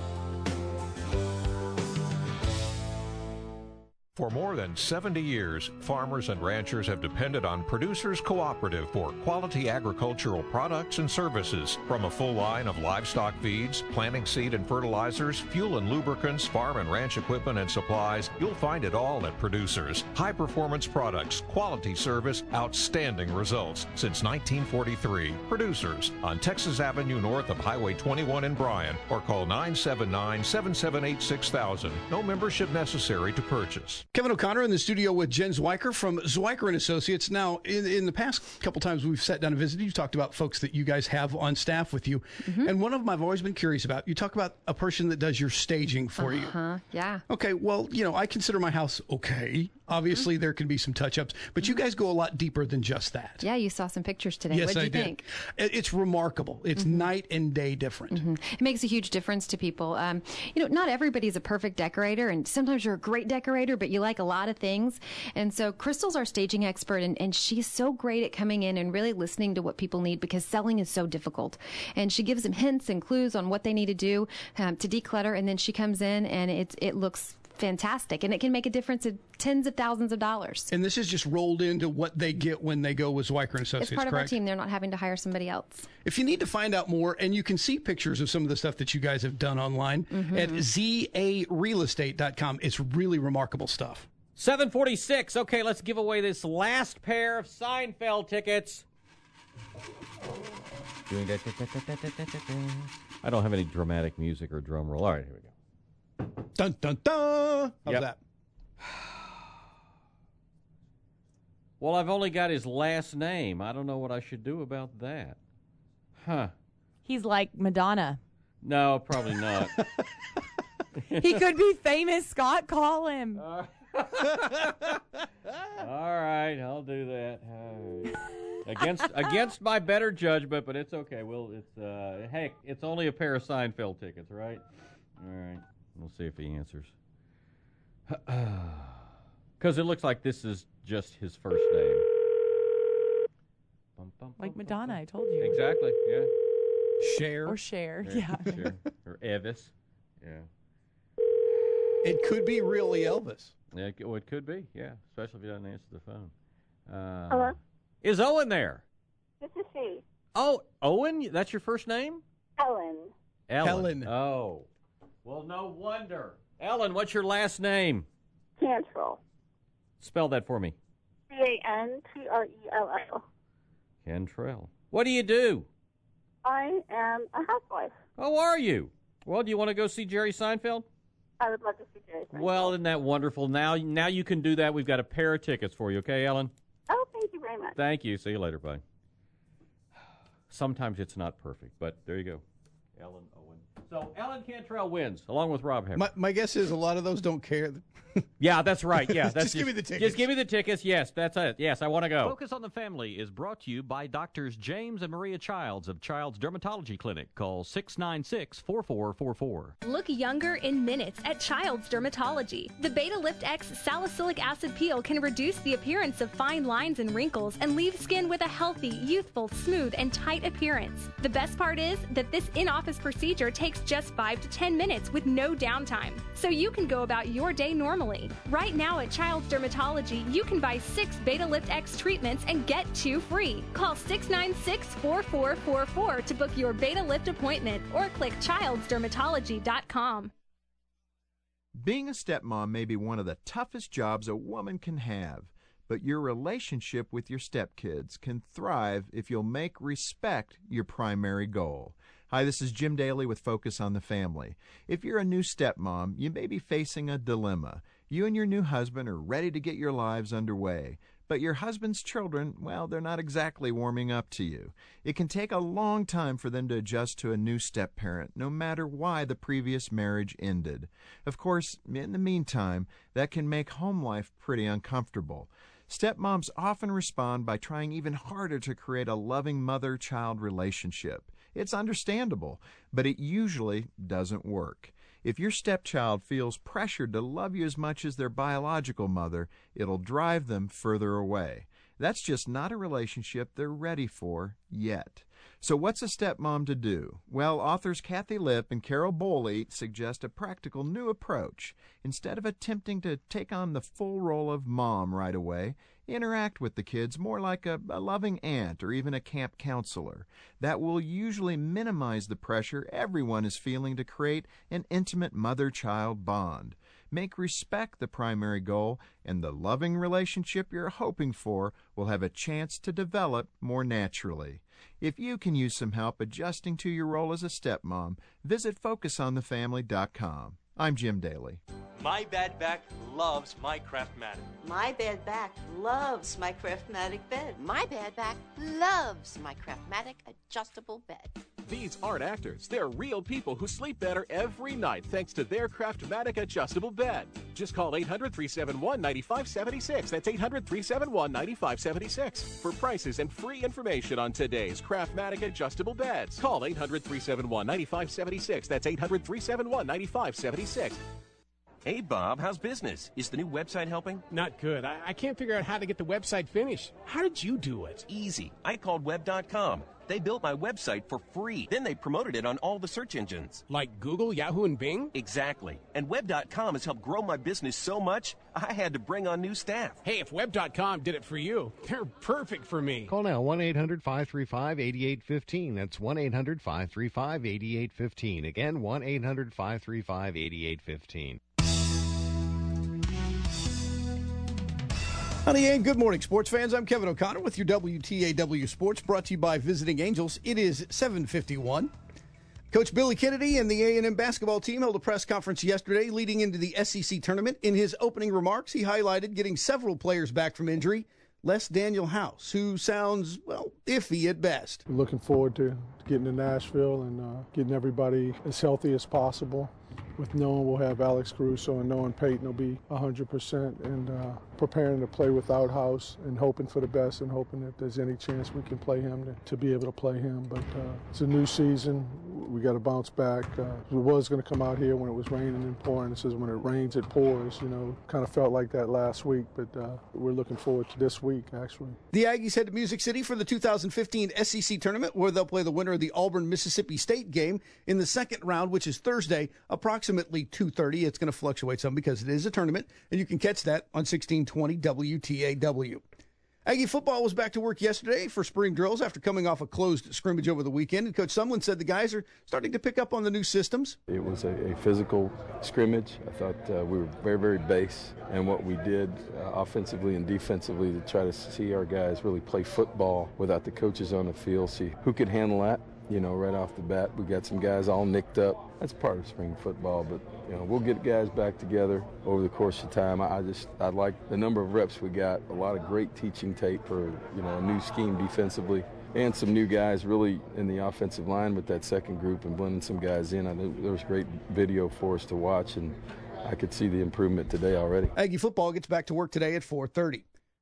For more than 70 years, farmers and ranchers have depended on Producers Cooperative for quality agricultural products and services. From a full line of livestock feeds, planting seed and fertilizers, fuel and lubricants, farm and ranch equipment and supplies, you'll find it all at Producers. High-performance products, quality service, outstanding results. Since 1943, Producers on Texas Avenue north of Highway 21 in Bryan, or call 979-778-6000. No membership necessary to purchase. Kevin O'Connor in the studio with Jen Zwiker from Zwiker & Associates. Now, in the past couple times we've sat down and visited, you've talked about folks that you guys have on staff with you. Mm-hmm. And one of them I've always been curious about, you talk about a person that does your staging for you. Yeah. Okay, well, I consider my house okay. Obviously, there can be some touch-ups, but you guys go a lot deeper than just that. Yeah, you saw some pictures today. Yes, what did you I did. think? It's remarkable. It's night and day different. It makes a huge difference to people. Not everybody's a perfect decorator, and sometimes you're a great decorator, but you like a lot of things. And so Crystal's our staging expert, and she's so great at coming in and really listening to what people need, because selling is so difficult. And she gives them hints and clues on what they need to do to declutter, and then she comes in and it looks fantastic, and it can make a difference of tens of thousands of dollars. And this is just rolled into what they get when they go with Zwiker & Associates, it's part of correct? our team. They're not having to hire somebody else. If you need to find out more, and you can see pictures of some of the stuff that you guys have done online at zarealestate.com. It's really remarkable stuff. 746. Okay, let's give away this last pair of Seinfeld tickets. I don't have any dramatic music or drum roll. All right, here we go. Dun, dun, dun. How's that? Well, I've only got his last name. I don't know what I should do about that. Huh. He's like Madonna. No, probably not. He could be famous. Scott, call him. All right, I'll do that. Against my better judgment, but it's okay. Heck, it's only a pair of Seinfeld tickets, right? All right, we'll see if he answers. Because it looks like this is just his first name. Like Madonna, I told you. Exactly. Yeah. Cher. Or Cher. Yeah. Cher. Or Elvis. Yeah. It could be really Elvis. Yeah, it could be, yeah, especially if he doesn't answer the phone. Hello? Is Owen there? This is she. Oh, Owen? That's your first name? Ellen. Ellen. Oh. Well, no wonder. Ellen, what's your last name? Cantrell. Spell that for me. Cantrell. Cantrell. What do you do? I am a housewife. Oh, are you? Well, do you want to go see Jerry Seinfeld? I would love to see Jerry Seinfeld. Well, isn't that wonderful? Now you can do that. We've got a pair of tickets for you, okay, Ellen? Oh, thank you very much. Thank you. See you later. Bye. Sometimes it's not perfect, but there you go. Ellen Owen. So Ellen Cantrell wins, along with Rob Hammer. My guess is a lot of those don't care. Yeah, that's right. Yeah, that's just give me the tickets. Just give me the tickets. Yes, that's it. Yes, I want to go. Focus on the Family is brought to you by Doctors James and Maria Childs of Childs Dermatology Clinic. Call 696-4444. Look younger in minutes at Childs Dermatology. The Beta Lift X salicylic acid peel can reduce the appearance of fine lines and wrinkles and leave skin with a healthy, youthful, smooth, and tight appearance. The best part is that this in-office procedure takes just 5 to 10 minutes with no downtime, so you can go about your day normally. Right now at Childs Dermatology, you can buy 6 Beta Lift X treatments and get 2 free. Call 696-4444 to book your Beta Lift appointment or click childsdermatology.com. Being a stepmom may be one of the toughest jobs a woman can have, but your relationship with your stepkids can thrive if you'll make respect your primary goal. Hi, this is Jim Daly with Focus on the Family. If you're a new stepmom, you may be facing a dilemma. You and your new husband are ready to get your lives underway, But your husband's children, well, they're not exactly warming up to you. It can take a long time for them to adjust to a new step-parent, no matter why the previous marriage ended. Of course, in the meantime, that can make home life pretty uncomfortable. Stepmoms often respond by trying even harder to create a loving mother-child relationship. It's understandable, but it usually doesn't work. If your stepchild feels pressured to love you as much as their biological mother, it'll drive them further away. That's just not a relationship they're ready for yet. So what's a stepmom to do? Well, authors Kathy Lipp and Carol Boley suggest a practical new approach. Instead of attempting to take on the full role of mom right away, interact with the kids more like a loving aunt or even a camp counselor. That will usually minimize the pressure everyone is feeling to create an intimate mother-child bond. Make respect the primary goal, and the loving relationship you're hoping for will have a chance to develop more naturally. If you can use some help adjusting to your role as a stepmom, visit FocusOnTheFamily.com. I'm Jim Daly. My bad back loves my Craftmatic. My bad back loves my Craftmatic bed. My bad back loves my Craftmatic adjustable bed. These aren't actors. They're real people who sleep better every night thanks to their Craftmatic adjustable bed. Just call 800-371-9576. That's 800-371-9576 for prices and free information on today's Craftmatic adjustable beds. Call 800-371-9576. That's 800-371-9576. Hey, Bob, how's business? Is the new website helping? Not good. I can't figure out how to get the website finished. How did you do it? Easy. I called Web.com. They built my website for free. Then they promoted it on all the search engines. Like Google, Yahoo, and Bing? Exactly. And Web.com has helped grow my business so much, I had to bring on new staff. Hey, if Web.com did it for you, they're perfect for me. Call now, 1-800-535-8815. That's 1-800-535-8815. Again, 1-800-535-8815. Honey, and good morning, sports fans. I'm Kevin O'Connor with your WTAW Sports, brought to you by Visiting Angels. It is 7:51. Coach Billy Kennedy and the A&M basketball team held a press conference yesterday leading into the SEC tournament. In his opening remarks, he highlighted getting several players back from injury. Les Daniel House, who sounds, well, iffy at best. We're looking forward to getting to Nashville and getting everybody as healthy as possible. With knowing we'll have Alex Caruso and knowing Peyton will be 100% and preparing to play without House and hoping for the best and hoping that there's any chance we can play him to be able to play him. But it's a new season. We got to bounce back. We was going to come out here when it was raining and pouring. It says when it rains, it pours. You know, kind of felt like that last week, but we're looking forward to this week, actually. The Aggies head to Music City for the 2015 SEC tournament, where they'll play the winner of the Auburn-Mississippi State game in the second round, which is Thursday, approximately 2:30. It's going to fluctuate some because it is a tournament, and you can catch that on 1620 WTAW. Aggie football was back to work yesterday for spring drills after coming off a closed scrimmage over the weekend, and Coach Sumlin said the guys are starting to pick up on the new systems. It was a physical scrimmage. I thought we were very, very base in what we did offensively and defensively to try to see our guys really play football without the coaches on the field, see who could handle that. You know, right off the bat, we got some guys all nicked up. That's part of spring football, but, you know, we'll get guys back together over the course of time. I like the number of reps we got, a lot of great teaching tape for, you know, a new scheme defensively, and some new guys really in the offensive line with that second group and blending some guys in. I know there was great video for us to watch, and I could see the improvement today already. Aggie football gets back to work today at 4:30.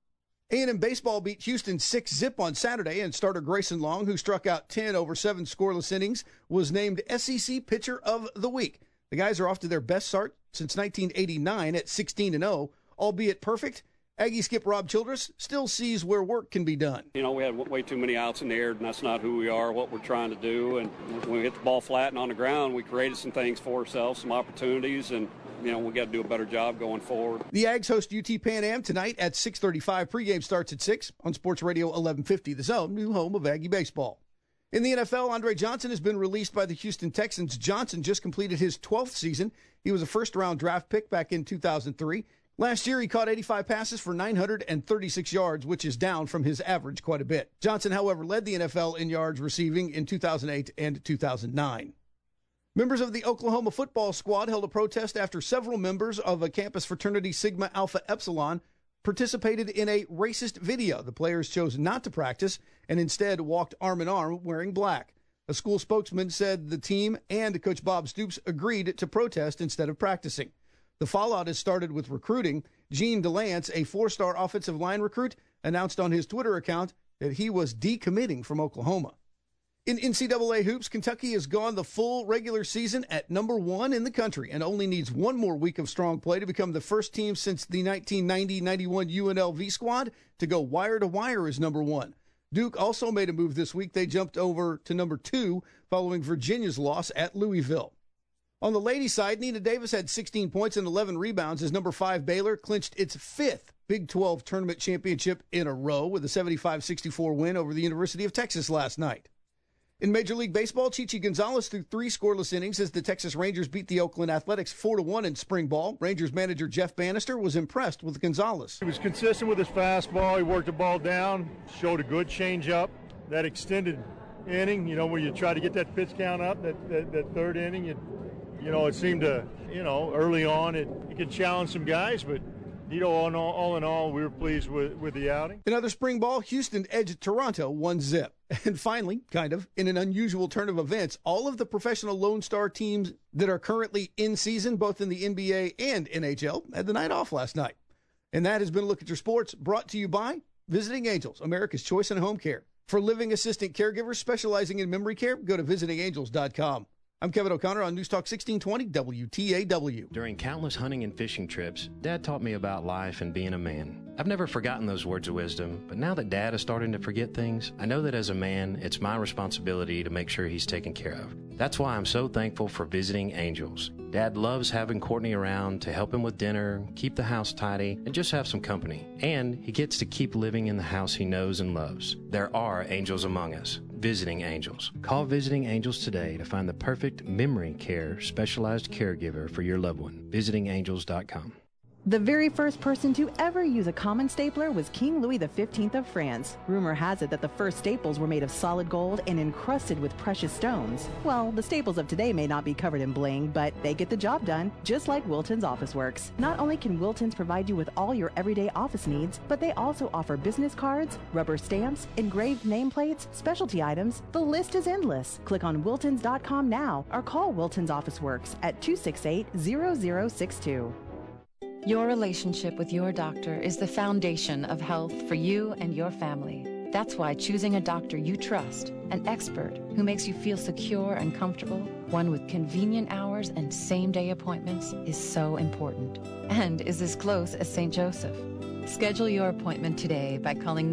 A&M baseball beat Houston 6-0 on Saturday, and starter Grayson Long, who struck out 10 over 7 scoreless innings, was named SEC Pitcher of the Week. The guys are off to their best start since 1989 at 16-0, albeit perfect. Aggie skip Rob Childress still sees where work can be done. You know, we had way too many outs in the air, and that's not who we are, what we're trying to do. And when we hit the ball flat and on the ground, we created some things for ourselves, some opportunities, and you know, we got to do a better job going forward. The Ags host UT Pan Am tonight at 6:35. Pregame starts at 6 on Sports Radio 1150, The Zone, new home of Aggie baseball. In the NFL, Andre Johnson has been released by the Houston Texans. Johnson just completed his 12th season. He was a first-round draft pick back in 2003. Last year, he caught 85 passes for 936 yards, which is down from his average quite a bit. Johnson, however, led the NFL in yards receiving in 2008 and 2009. Members of the Oklahoma football squad held a protest after several members of a campus fraternity Sigma Alpha Epsilon participated in a racist video. The players chose not to practice and instead walked arm in arm wearing black. A school spokesman said the team and Coach Bob Stoops agreed to protest instead of practicing. The fallout has started with recruiting. Gene DeLance, a 4-star offensive line recruit, announced on his Twitter account that he was decommitting from Oklahoma. In NCAA hoops, Kentucky has gone the full regular season at number 1 in the country and only needs one more week of strong play to become the first team since the 1990-91 UNLV squad to go wire-to-wire as number 1. Duke also made a move this week. They jumped over to number 2 following Virginia's loss at Louisville. On the ladies' side, Nina Davis had 16 points and 11 rebounds as number 5 Baylor clinched its 5th Big 12 tournament championship in a row with a 75-64 win over the University of Texas last night. In Major League Baseball, Chichi Gonzalez threw 3 scoreless innings as the Texas Rangers beat the Oakland Athletics 4-1 in spring ball. Rangers manager Jeff Bannister was impressed with Gonzalez. He was consistent with his fastball. He worked the ball down, showed a good changeup. That extended inning, where you try to get that pitch count up, that third inning, it seemed to, early on it could challenge some guys, but all in all, we were pleased with the outing. In other spring ball, Houston edged Toronto 1-0. And finally, in an unusual turn of events, all of the professional Lone Star teams that are currently in season, both in the NBA and NHL, had the night off last night. And that has been a Look at Your Sports, brought to you by Visiting Angels, America's choice in home care. For living assistant caregivers specializing in memory care, go to visitingangels.com. I'm Kevin O'Connor on News Talk 1620 WTAW. During countless hunting and fishing trips, Dad taught me about life and being a man. I've never forgotten those words of wisdom, but now that Dad is starting to forget things, I know that as a man, it's my responsibility to make sure he's taken care of. That's why I'm so thankful for Visiting Angels. Dad loves having Courtney around to help him with dinner, keep the house tidy, and just have some company. And he gets to keep living in the house he knows and loves. There are angels among us. Visiting Angels. Call Visiting Angels today to find the perfect memory care specialized caregiver for your loved one. VisitingAngels.com. The very first person to ever use a common stapler was King Louis XV of France. Rumor has it that the first staples were made of solid gold and encrusted with precious stones. Well, the staples of today may not be covered in bling, but they get the job done, just like Wilton's Officeworks. Not only can Wilton's provide you with all your everyday office needs, but they also offer business cards, rubber stamps, engraved nameplates, specialty items. The list is endless. Click on Wiltons.com now or call Wilton's Officeworks at 268-0062. Your relationship with your doctor is the foundation of health for you and your family. That's why choosing a doctor you trust, an expert who makes you feel secure and comfortable, one with convenient hours and same-day appointments, is so important, and is as close as St. Joseph. Schedule your appointment today by calling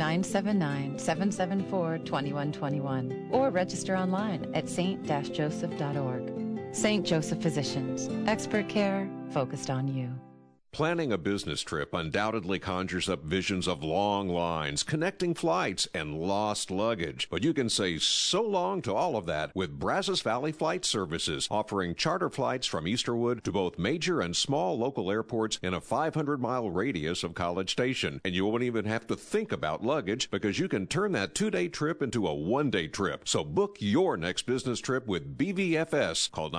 979-774-2121 or register online at st-joseph.org. St. Joseph Physicians, expert care focused on you. Planning a business trip undoubtedly conjures up visions of long lines, connecting flights, and lost luggage. But you can say so long to all of that with Brazos Valley Flight Services, offering charter flights from Easterwood to both major and small local airports in a 500-mile radius of College Station. And you won't even have to think about luggage because you can turn that 2-day trip into a 1-day trip. So book your next business trip with BVFS. Call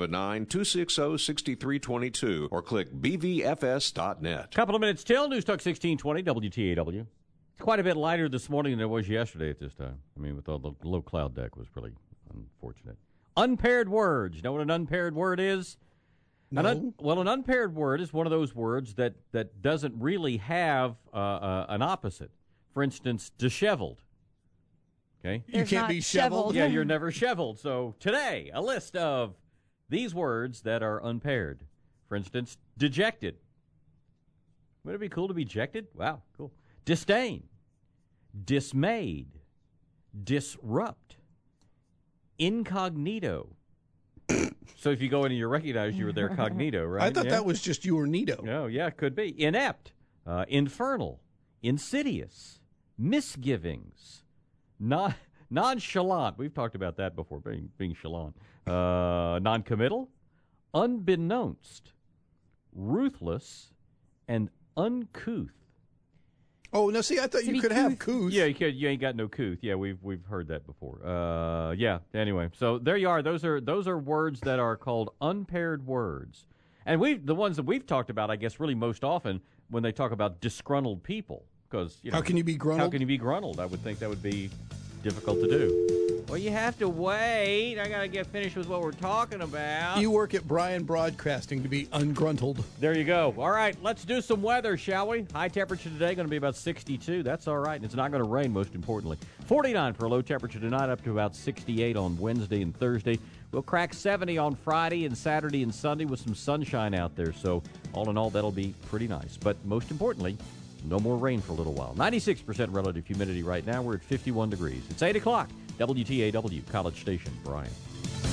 979-260-6322 or click BVFS.net. Couple of minutes till News Talk 1620 WTAW. It's quite a bit lighter this morning than it was yesterday at this time. I mean, with all the low cloud deck was really unfortunate. Unpaired words. You know what an unpaired word is? No. An unpaired word is one of those words that doesn't really have an opposite. For instance, disheveled. Okay? You can't be shoveled. Yeah, you're never shoveled. So today, a list of these words that are unpaired. For instance, dejected. Would it be cool to be dejected? Wow, cool. Disdain, dismayed, disrupt, incognito. So if you go in and you recognize you were there cognito, right? I thought that was just you or Nito. No, yeah, it could be. Inept, infernal, insidious, misgivings, nonchalant. We've talked about that before, being chalant. Noncommittal, unbeknownst, ruthless, and uncouth. Oh, no, see, I thought you could have couth. Yeah, you ain't got no couth. Yeah, we've heard that before. Yeah, anyway. So there you are. Those are words that are called unpaired words. And the ones that we've talked about, I guess, really most often when they talk about disgruntled people. Because how can you be gruntled? How can you be gruntled? I would think that would be difficult to do. Well, you have to wait. I got to get finished with what we're talking about. You work at Bryan Broadcasting to be ungruntled. There you go. All right, let's do some weather, shall we? High temperature today going to be about 62. That's all right. And it's not going to rain, most importantly. 49 for a low temperature tonight, up to about 68 on Wednesday and Thursday. We'll crack 70 on Friday and Saturday and Sunday with some sunshine out there. So all in all, that'll be pretty nice. But most importantly, no more rain for a little while. 96% relative humidity right now. We're at 51 degrees. It's 8 o'clock. WTAW, College Station, Bryan.